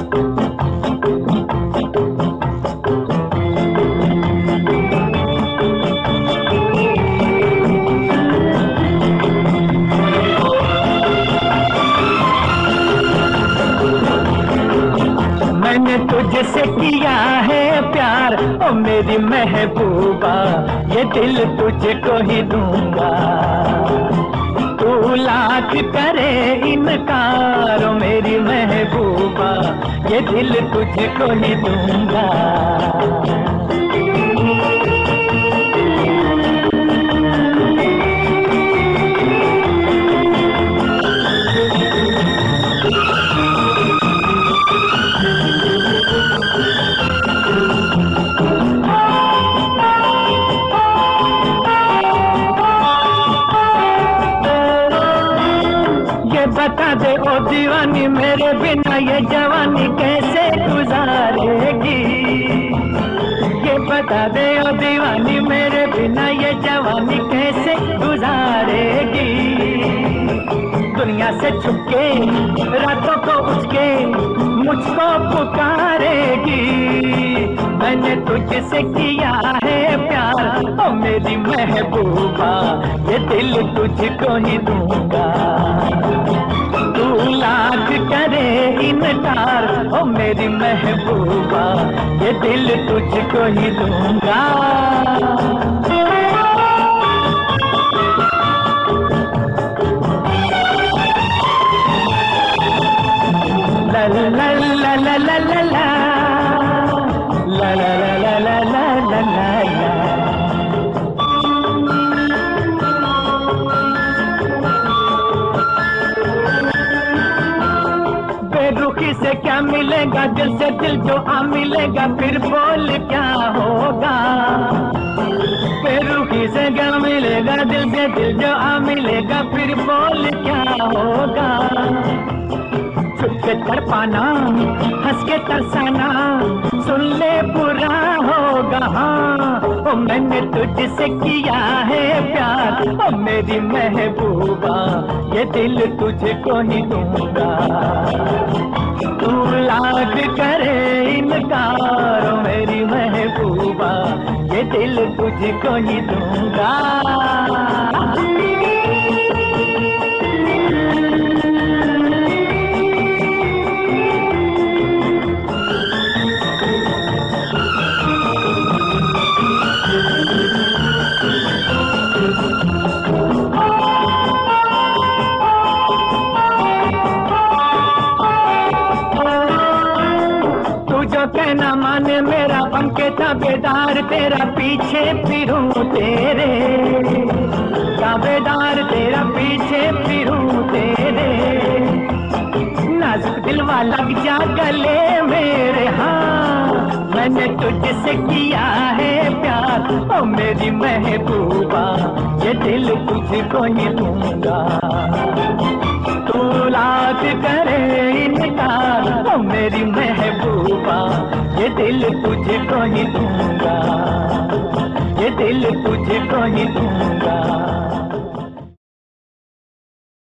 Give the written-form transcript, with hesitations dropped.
मैंने तुझसे किया है प्यार ओ मेरी महबूबा, ये दिल तुझको ही दूंगा। तू लाख करे इनकार ओ मेरी महबूबा, ये दिल तुझको ही दूंगा। बता दे ओ दीवानी, मेरे बिना ये जवानी कैसे गुजारेगी। ये बता दे ओ दीवानी, मेरे बिना ये जवानी कैसे गुजारेगी। दुनिया से छुपके रातों को उसके मुझको पुकारेगी। मैंने तुझसे किया है प्यार ओ मेरी महबूबा, ये दिल तुझको ही दूंगा। तू लाख करे इनकार ओ मेरी महबूबा, ये दिल तुझको ही दूंगा। ला ला ला ला ला ला ला ला ला ला ला ला ला ला। बेरुखी से क्या मिलेगा, दिल से दिल जो आ मिलेगा, फिर बोल क्या होगा। बेरुखी से क्या मिलेगा, दिल से दिल जो आ मिलेगा, फिर बोल क्या होगा। छुप के तड़पाना, हंस के तरसाना, सुन ले बुरा होगा। हाँ ओ मैंने तुझसे किया है प्यार ओ मेरी महबूबा, ये दिल तुझको ही दूंगा। तू लाख करे इनकार ओ मेरी महबूबा, ये दिल तुझको ही दूंगा। कहना माने मेरा बनके ताबेदार तेरा, पीछे फिरूं तेरे ताबेदार तेरा, पीछे फिरूं तेरे। नाजुक दिल वाला लग जा गले मेरे। हाँ मैंने तुझसे किया है प्यार ओ मेरी महबूबा, ये दिल तुझको ही दूंगा। तू लाख करे इनकार ओ मेरी महबूबा, ये दिल तुझको ही दूंगा। ये दिल तुझको ही दूंगा।